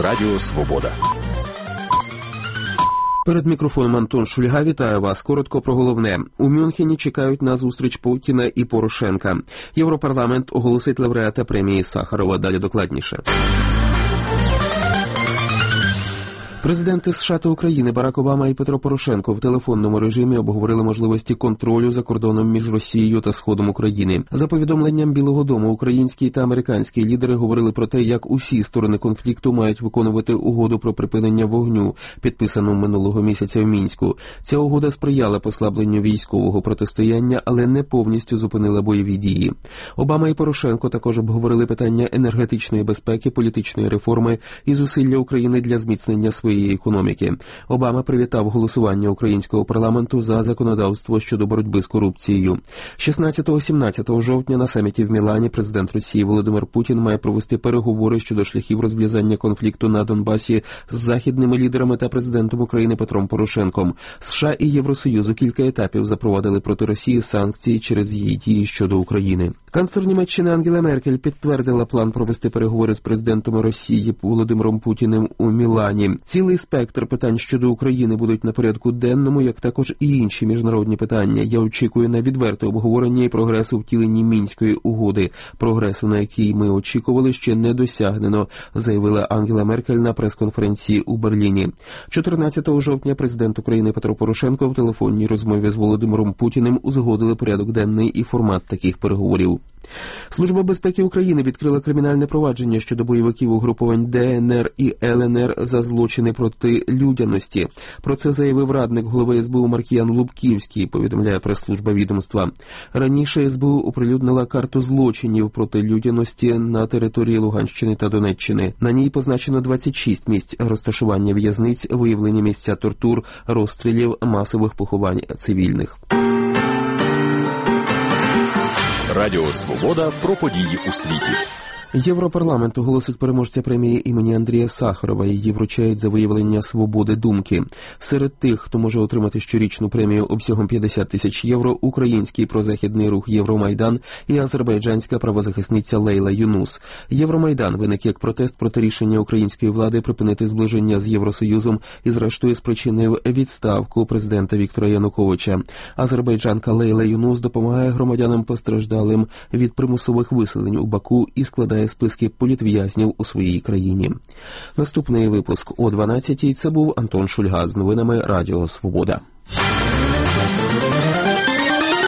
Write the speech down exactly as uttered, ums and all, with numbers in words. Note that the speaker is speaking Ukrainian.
Радіо Свобода. Перед мікрофоном Антон Шульга. Вітаю вас. Коротко про головне. У Мюнхені чекають на зустріч Путіна і Порошенка. Європарламент оголосить лауреата премії Сахарова. Далі докладніше. Президенти США та України Барак Обама і Петро Порошенко в телефонному режимі обговорили можливості контролю за кордоном між Росією та Сходом України. За повідомленням Білого дому, українські та американські лідери говорили про те, як усі сторони конфлікту мають виконувати угоду про припинення вогню, підписану минулого місяця в Мінську. Ця угода сприяла послабленню військового протистояння, але не повністю зупинила бойові дії. Обама і Порошенко також обговорили питання енергетичної безпеки, політичної реформи і зусилля України для зміцнення своєї економіки. Обама привітав голосування українського парламенту за законодавство щодо боротьби з корупцією. шістнадцятого-сімнадцятого жовтня на саміті в Мілані президент Росії Володимир Путін має провести переговори щодо шляхів розв'язання конфлікту на Донбасі з західними лідерами та президентом України Петром Порошенком. США і Євросоюзу кілька етапів запровадили проти Росії санкції через її дії щодо України. Канцлер Німеччини Ангела Меркель підтвердила план провести переговори з президентом Росії Володимиром Путіним у Мілані. Цілий спектр питань щодо України будуть на порядку денному, як також і інші міжнародні питання. Я очікую на відверте обговорення і прогрес у втіленні Мінської угоди. Прогресу, на який ми очікували, ще не досягнено, заявила Ангела Меркель на прес-конференції у Берліні. чотирнадцятого жовтня президент України Петро Порошенко в телефонній розмові з Володимиром Путіним узгодили порядок денний і формат таких переговорів. Служба безпеки України відкрила кримінальне провадження щодо бойовиків угрупувань Де Ен Ер і Ел Ен Ер за злочини проти людяності. Про це заявив радник голови ес бе у Маркіян Лубківський, повідомляє прес-служба відомства. Раніше ес бе у оприлюднила карту злочинів проти людяності на території Луганщини та Донеччини. На ній позначено двадцять шість місць розташування в'язниць, виявлені місця тортур, розстрілів, масових поховань цивільних. Радіо Свобода про події у світі. Європарламент оголосить переможця премії імені Андрія Сахарова. Її вручають за виявлення свободи думки. Серед тих, хто може отримати щорічну премію обсягом п'ятдесят тисяч євро, український прозахідний рух «Євромайдан» і азербайджанська правозахисниця Лейла Юнус. «Євромайдан» виник як протест проти рішення української влади припинити зближення з Євросоюзом і зрештою спричинив відставку президента Віктора Януковича. Азербайджанка Лейла Юнус допомагає громадянам постраждалим від примусових виселень у Баку і складає списки політв'язнів у своїй країні. Наступний випуск о дванадцятій. Це був Антон Шульга з новинами Радіо Свобода.